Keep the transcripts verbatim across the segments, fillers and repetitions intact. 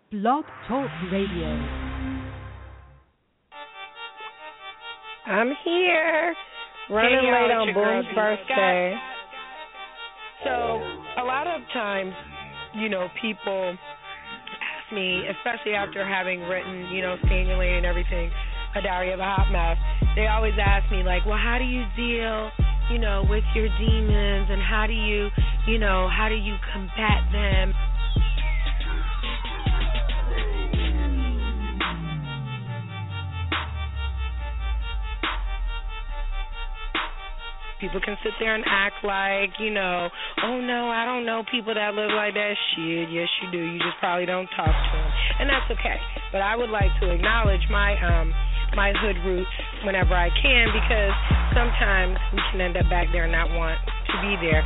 Blog Talk Radio. I'm here, running hey, late y'all, on Boom's birthday. So, a lot of times, you know, people ask me, especially after having written, you know, Stay in Your Lane and everything, A Diary of a Hot Mess, they always ask me, like, well, how do you deal, you know, with your demons, and how do you, you know, how do you combat them? People can sit there and act like, you know, oh, no, I don't know people that live like that. Shit, yes, you do. You just probably don't talk to them. And that's okay. But I would like to acknowledge my um my hood roots whenever I can, because sometimes we can end up back there and not want to be there.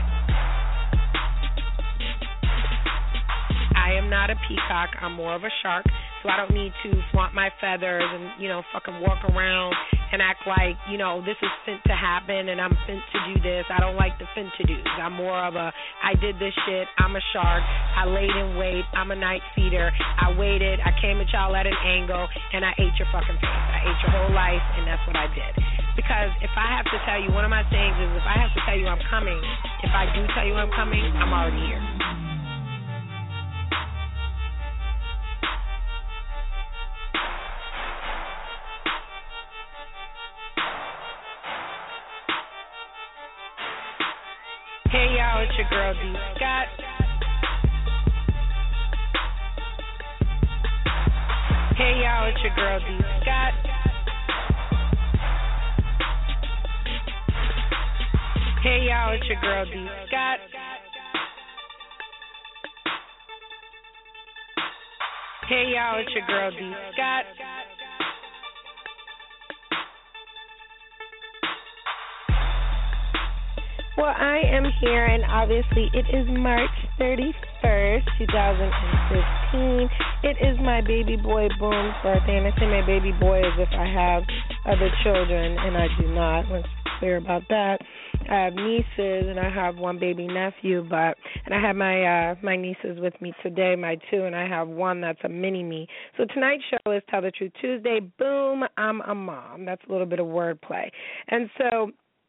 I am not a peacock. I'm more of a shark. So I don't need to flaunt my feathers and, you know, fucking walk around and act like, you know, this is fit to happen and I'm fit to do this. I don't like the fit to do. I'm more of a, I did this shit. I'm a shark. I laid in wait. I'm a night feeder. I waited. I came at y'all at an angle and I ate your fucking face. I ate your whole life, and that's what I did. Because if I have to tell you, one of my sayings is, if I have to tell you I'm coming, if I do tell you I'm coming, I'm already here. Hey y'all, it's your girl D. Scott. Hey y'all, it's your girl D. Scott. Hey y'all, it's your girl D. Scott. Hey y'all, it's your girl D. Scott. Well, I am here, and obviously it is March thirty-first, twenty fifteen. It is my baby boy Boom's birthday, and I say my baby boy as if I have other children, and I do not. Let's be clear about that. I have nieces, and I have one baby nephew, but and I have my uh, my nieces with me today, my two, and I have one that's a mini-me. So tonight's show is Tell the Truth Tuesday. Boom, I'm a mom. That's a little bit of wordplay. And so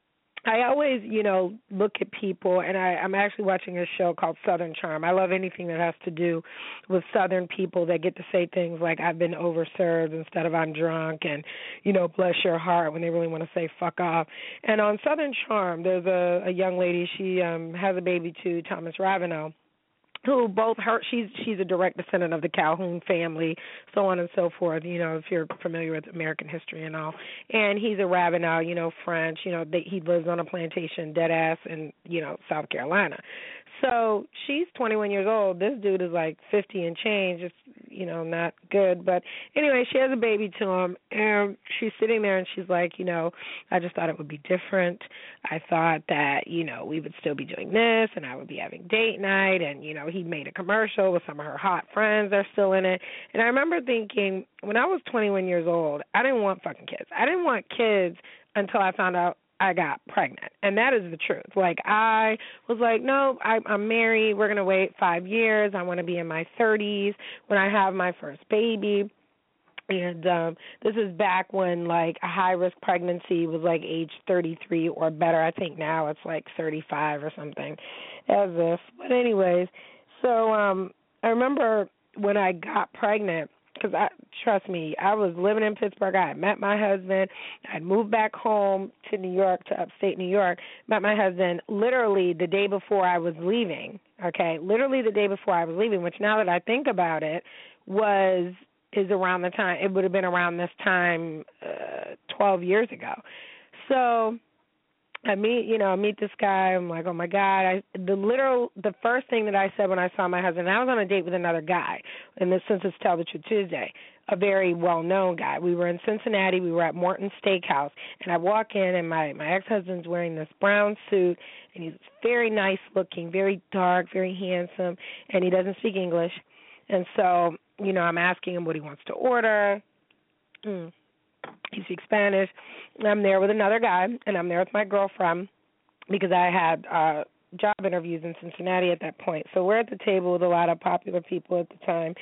I always, you know, look at people, and I, I'm actually watching a show called Southern Charm. I love anything that has to do with Southern people that get to say things like, I've been overserved instead of I'm drunk, and, you know, bless your heart, when they really want to say fuck off. And on Southern Charm, there's a, a young lady, she um, has a baby too, Thomas Ravenel, who both her she's she's a direct descendant of the Calhoun family, so on and so forth, you know, if you're familiar with American history and all. And he's a Ravenel, you know, French, you know, they, he lives on a plantation, dead ass, in, you know, South Carolina. So she's twenty-one years old. This dude is like fifty and change. It's, you know, not good. But anyway, she has a baby to him, and she's sitting there, and she's like, you know, I just thought it would be different. I thought that, you know, we would still be doing this, and I would be having date night, and, you know, he made a commercial with some of her hot friends. They're still in it. And I remember thinking, when I was twenty-one years old, I didn't want fucking kids. I didn't want kids until I found out I got pregnant, and that is the truth. Like, I was like, no, I, I'm married. We're going to wait five years. I want to be in my thirties when I have my first baby. And um, this is back when, like, a high-risk pregnancy was, like, age thirty-three or better. I think now it's, like, thirty-five or something, as if. But anyways, so um, I remember when I got pregnant, because, I trust me, I was living in Pittsburgh. I had met my husband. I had moved back home to New York, to upstate New York, met my husband literally the day before I was leaving, okay, literally the day before I was leaving, which now that I think about it was is around the time, it would have been around this time uh, twelve years ago. So I meet, you know, I meet this guy. I'm like, oh my God! I the literal, the first thing that I said when I saw my husband, I was on a date with another guy, and this since it's Tell the Truth Tuesday, a very well-known guy. We were in Cincinnati. We were at Morton's Steakhouse, and I walk in, and my my ex-husband's wearing this brown suit, and he's very nice looking, very dark, very handsome, and he doesn't speak English, and so, you know, I'm asking him what he wants to order. Mm. He speaks Spanish. I'm there with another guy, and I'm there with my girlfriend because I had uh, job interviews in Cincinnati at that point. So we're at the table with a lot of popular people at the time,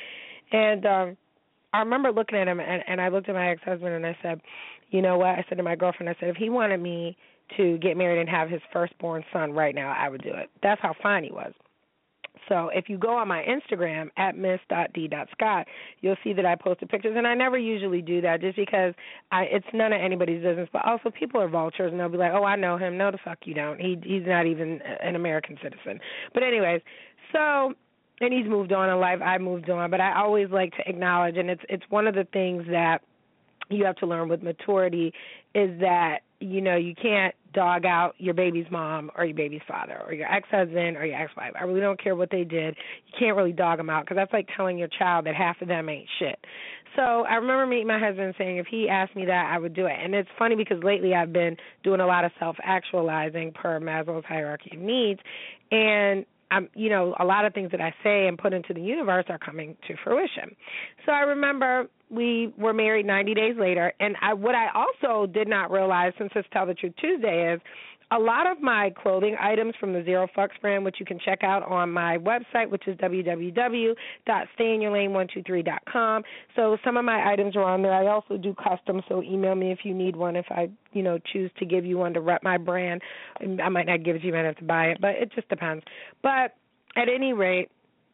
And um, I remember looking at him, and, and I looked at my ex-husband, and I said, you know what? I said to my girlfriend, I said, if he wanted me to get married and have his firstborn son right now, I would do it. That's how fine he was. So if you go on my Instagram at miss dot d dot scott, you'll see that I posted pictures, and I never usually do that just because I, it's none of anybody's business. But also, people are vultures, and they'll be like, "Oh, I know him." No, the fuck you don't. He he's not even an American citizen. But anyways, so and he's moved on in life. I moved on, but I always like to acknowledge, and it's it's one of the things that you have to learn with maturity is that, you know, you can't dog out your baby's mom or your baby's father or your ex-husband or your ex-wife. I really don't care what they did. You can't really dog them out because that's like telling your child that half of them ain't shit. So I remember meeting my husband saying if he asked me that, I would do it. And it's funny because lately I've been doing a lot of self-actualizing per Maslow's hierarchy of needs, and I'm, you know, a lot of things that I say and put into the universe are coming to fruition. So I remember we were married ninety days later, and I, what I also did not realize, since it's Tell the Truth Tuesday, is a lot of my clothing items from the Zero Fucks brand, which you can check out on my website, which is w w w dot stay in your lane one two three dot com. So some of my items are on there. I also do custom, so email me if you need one. If I, you know, choose to give you one to rep my brand, I might not give it to you, you might have to buy it, but it just depends. But at any rate,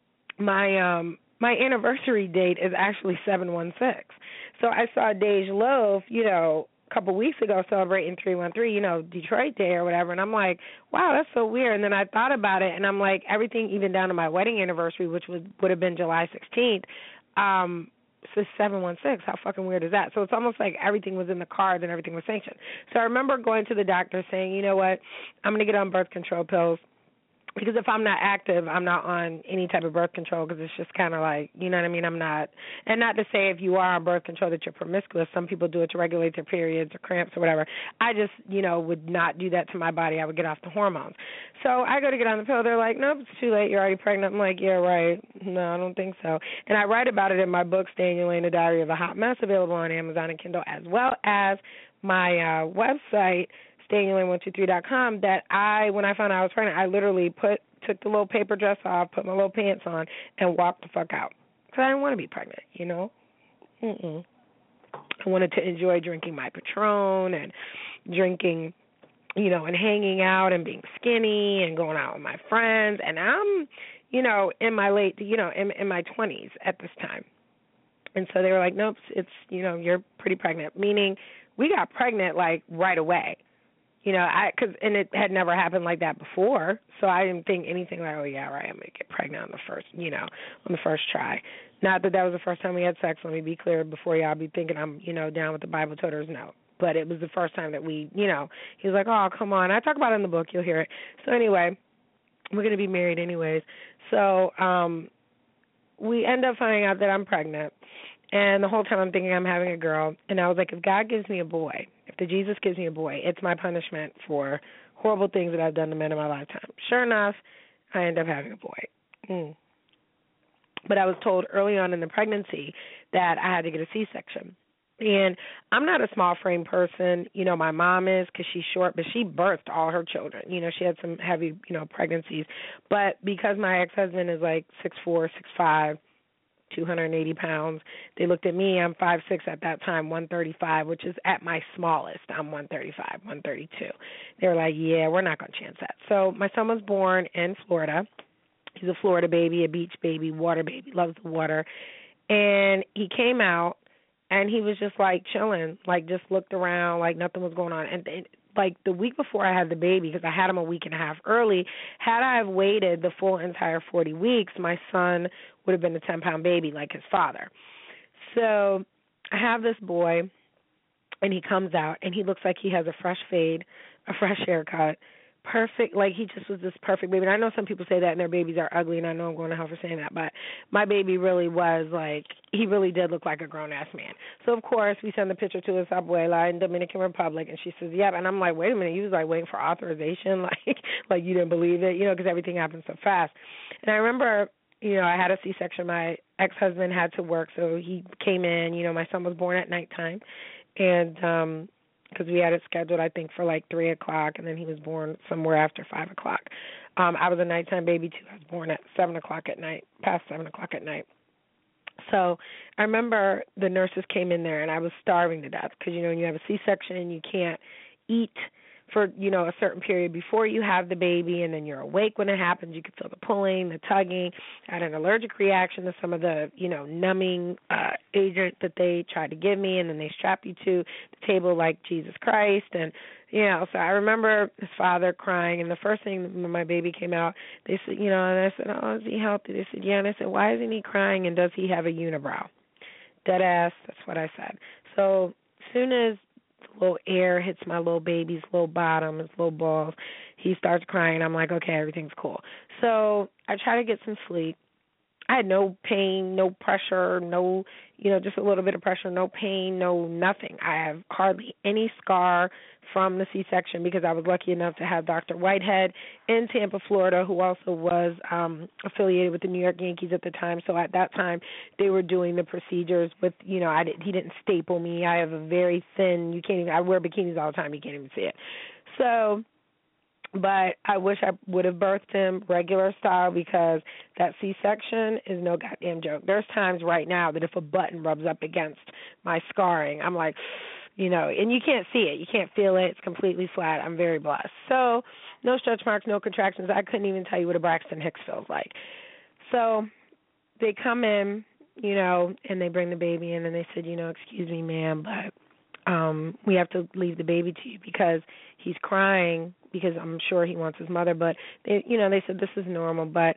my um my anniversary date is actually seven one six. So I saw Dej Loaf, you know, a couple weeks ago celebrating three one three, you know, Detroit Day or whatever, and I'm like, wow, that's so weird. And then I thought about it, and I'm like, everything, even down to my wedding anniversary, which would would have been July sixteenth, um, so seven one six. How fucking weird is that? So it's almost like everything was in the cards and everything was sanctioned. So I remember going to the doctor saying, you know what, I'm going to get on birth control pills. Because if I'm not active, I'm not on any type of birth control because it's just kind of like, you know what I mean, I'm not, and not to say if you are on birth control that you're promiscuous. Some people do it to regulate their periods or cramps or whatever. I just, you know, would not do that to my body. I would get off the hormones. So I go to get on the pill. They're like, nope, it's too late. You're already pregnant. I'm like, yeah, right. No, I don't think so. And I write about it in my book, Stay in Your Lane, A Diary of a Hot Mess, available on Amazon and Kindle, as well as my uh, website, stay in your lane one two three dot com, that I, when I found out I was pregnant, I literally put took the little paper dress off, put my little pants on, and walked the fuck out. Because I didn't want to be pregnant, you know? Mm-mm. I wanted to enjoy drinking my Patron and drinking, you know, and hanging out and being skinny and going out with my friends. And I'm, you know, in my late, you know, in, in my twenties at this time. And so they were like, nope, it's, you know, you're pretty pregnant, meaning we got pregnant, like, right away. You know, I cause, and it had never happened like that before, so I didn't think anything like, oh, yeah, right, I'm going to get pregnant on the first, you know, on the first try. Not that that was the first time we had sex, let me be clear before y'all be thinking I'm, you know, down with the Bible toters, no. But it was the first time that we, you know, he was like, oh, come on. I talk about it in the book, you'll hear it. So anyway, we're going to be married anyways. So um, we end up finding out that I'm pregnant. And the whole time I'm thinking I'm having a girl. And I was like, if God gives me a boy, if the Jesus gives me a boy, it's my punishment for horrible things that I've done to men in my lifetime. Sure enough, I end up having a boy. Mm. But I was told early on in the pregnancy that I had to get a C-section. And I'm not a small frame person. You know, my mom is because she's short, but she birthed all her children. You know, she had some heavy, you know, pregnancies. But because my ex-husband is like six four, six five, two hundred eighty pounds. They looked at me, I'm five six at that time, one thirty-five, which is at my smallest. I'm one thirty-five, one thirty-two. They were like, yeah, we're not going to chance that. So my son was born in Florida. He's a Florida baby, a beach baby, water baby, loves the water. And he came out, and he was just, like, chilling, like, just looked around, like nothing was going on. And, and like, the week before I had the baby, because I had him a week and a half early, had I have waited the full entire forty weeks, my son would have been a ten-pound baby like his father. So I have this boy, and he comes out, and he looks like he has a fresh fade, a fresh haircut, perfect, like he just was this perfect baby. And I know some people say that and their babies are ugly, and I know I'm going to hell for saying that, but my baby really was like, he really did look like a grown-ass man. So, of course, we send the picture to his abuela in Dominican Republic, and she says, yep. And I'm like, wait a minute, you was like waiting for authorization, like, like you didn't believe it, you know, because everything happened so fast. And I remember, you know, I had a C-section. My ex-husband had to work, so he came in. You know, my son was born at nighttime, and um because we had it scheduled, I think, for like three o'clock, and then he was born somewhere after five o'clock. Um, I was a nighttime baby, too. I was born at seven o'clock at night, past seven o'clock at night. So I remember the nurses came in there, and I was starving to death because, you know, when you have a C-section, you can't eat for, you know, a certain period before you have the baby, and then you're awake when it happens. You can feel the pulling, the tugging. I had an allergic reaction to some of the, you know, numbing uh, agent that they tried to give me, and then they strap you to the table like Jesus Christ. And, you know, so I remember his father crying, and the first thing when my baby came out, they said, you know, and I said, oh, is he healthy? They said, yeah. And I said, why isn't he crying, and does he have a unibrow? Dead ass, that's what I said. So as soon as the little air hits my little baby's little bottom, his little balls, he starts crying. I'm like, okay, everything's cool. So I try to get some sleep. I had no pain, no pressure, no, you know, just a little bit of pressure, no pain, no nothing. I have hardly any scar from the C-section because I was lucky enough to have Doctor Whitehead in Tampa, Florida, who also was um, affiliated with the New York Yankees at the time. So at that time, they were doing the procedures with, you know, I did, he didn't staple me. I have a very thin, you can't even, I wear bikinis all the time, you can't even see it. So, but I wish I would have birthed him regular style because that C-section is no goddamn joke. There's times right now that if a button rubs up against my scarring, I'm like, you know, and you can't see it. You can't feel it. It's completely flat. I'm very blessed. So no stretch marks, no contractions. I couldn't even tell you what a Braxton Hicks feels like. So they come in, you know, and they bring the baby in, and they said, you know, excuse me, ma'am, but um, we have to leave the baby to you because he's crying because I'm sure he wants his mother. But, they, you know, they said this is normal, but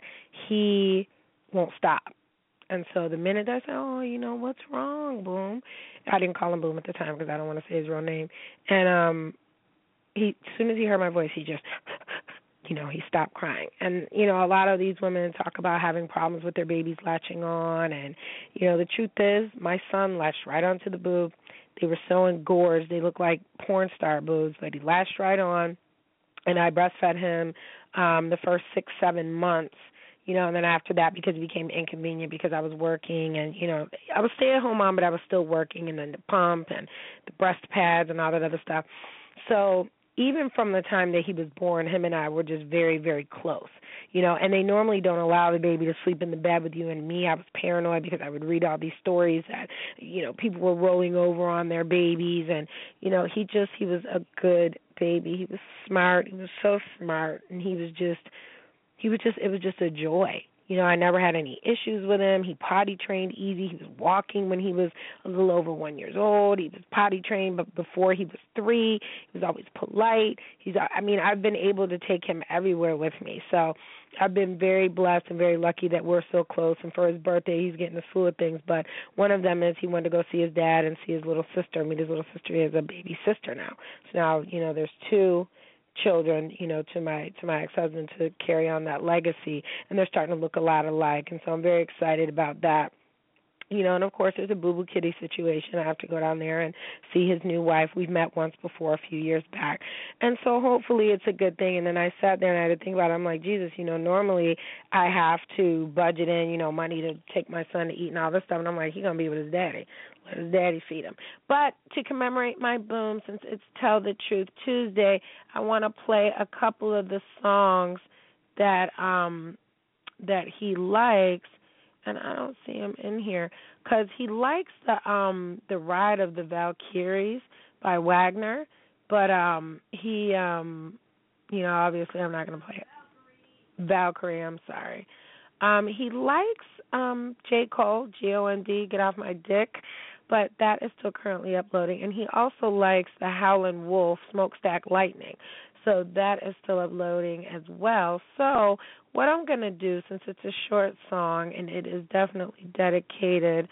he won't stop. And so the minute I said, oh, you know, what's wrong, Boom? I didn't call him Boom at the time because I don't want to say his real name. And um, he, as soon as he heard my voice, he just, you know, he stopped crying. And, you know, a lot of these women talk about having problems with their babies latching on. And, you know, the truth is my son latched right onto the boob. They were so engorged. They looked like porn star boobs, but he latched right on. And I breastfed him um, the first six, seven months. You know, and then after that, because it became inconvenient because I was working and, you know, I was stay-at-home mom, but I was still working, and then the pump and the breast pads and all that other stuff. So even from the time that he was born, him and I were just very, very close, you know, and they normally don't allow the baby to sleep in the bed with you and me. I was paranoid because I would read all these stories that, you know, people were rolling over on their babies, and, you know, he just, he was a good baby. He was smart. He was so smart, and he was just, He was just, it was just a joy. You know, I never had any issues with him. He potty trained easy. He was walking when he was a little over one years old. He was potty trained, but before he was three, he was always polite. He's, I mean, I've been able to take him everywhere with me. So I've been very blessed and very lucky that we're so close. And for his birthday, he's getting a slew of things. But one of them is he wanted to go see his dad and see his little sister. I mean, his little sister is a baby sister now. So now, you know, there's two children, you know, to my to my ex-husband to carry on that legacy, and they're starting to look a lot alike, and so I'm very excited about that. You know, and of course there's a Boo Boo Kitty situation. I have to go down there and see his new wife. We've met once before a few years back, and so hopefully it's a good thing. And then I sat there and I had to think about it. I'm like, Jesus, you know, normally I have to budget in, you know, money to take my son to eat and all this stuff, and I'm like, he's going to be with his daddy. Let his daddy feed him. But to commemorate my boom, since it's Tell the Truth Tuesday, I want to play a couple of the songs that um that he likes, and I don't see him in here because he likes the um the Ride of the Valkyries by Wagner, but um he um you know obviously I'm not going to play it. Valkyrie, I'm sorry. Um, he likes um, J. Cole, G O N D, Get Off My Dick, but that is still currently uploading. And he also likes the Howlin' Wolf, Smokestack Lightning. So that is still uploading as well. So what I'm going to do, since it's a short song and it is definitely dedicated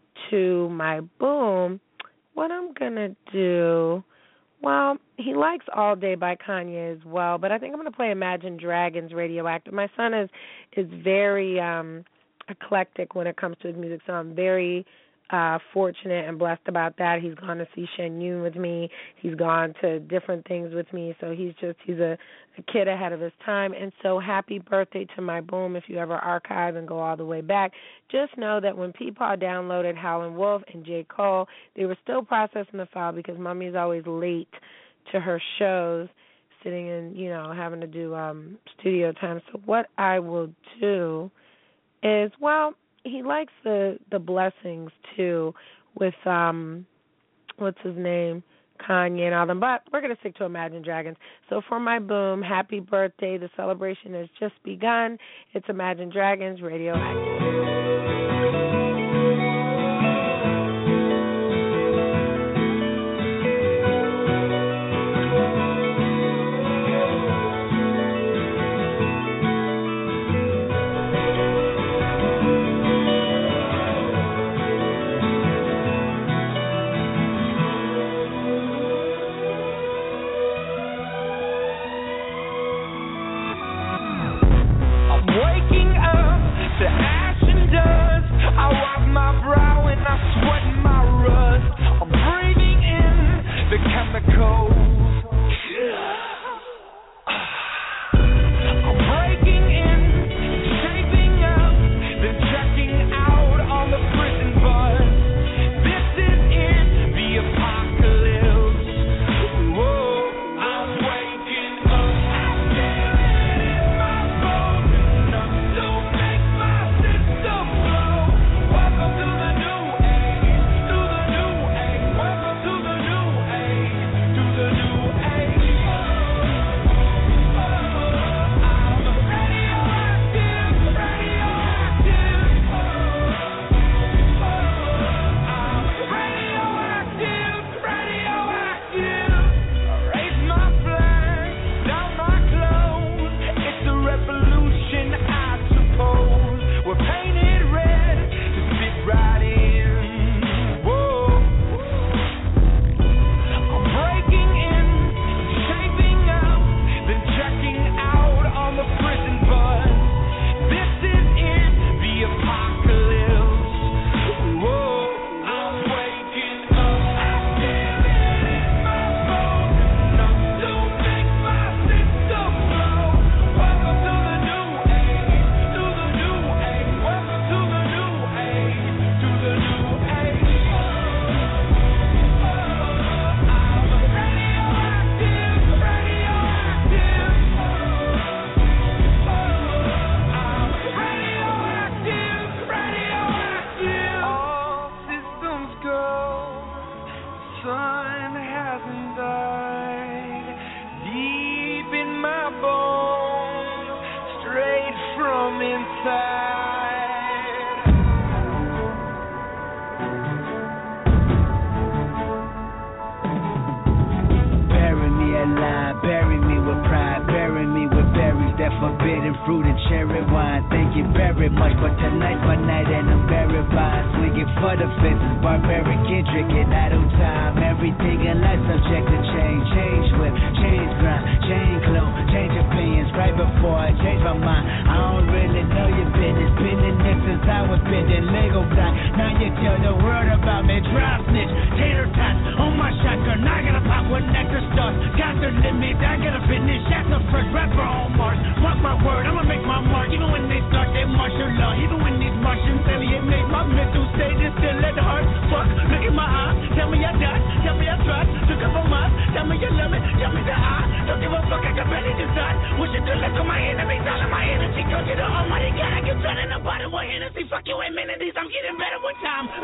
to my boom, what I'm going to do... Well, he likes All Day by Kanye as well, but I think I'm going to play Imagine Dragons, Radioactive. My son is is very um, eclectic when it comes to his music, so I'm very uh, fortunate and blessed about that. He's gone to see Shen Yun with me. He's gone to different things with me, so he's just he's a, a kid ahead of his time. And so happy birthday to my boom. If you ever archive and go all the way back, just know that when Peepaw downloaded Howlin' Wolf and J. Cole, they were still processing the file because Mommy's always late to her shows, sitting and, you know, having to do um, studio time. So what I will do is, well, he likes the the blessings too with um what's his name? Kanye and all them, but we're going to stick to Imagine Dragons. So for my boom, happy birthday. The celebration has just begun. It's Imagine Dragons, Radioactive. Fuck you amenities, I'm getting better with time.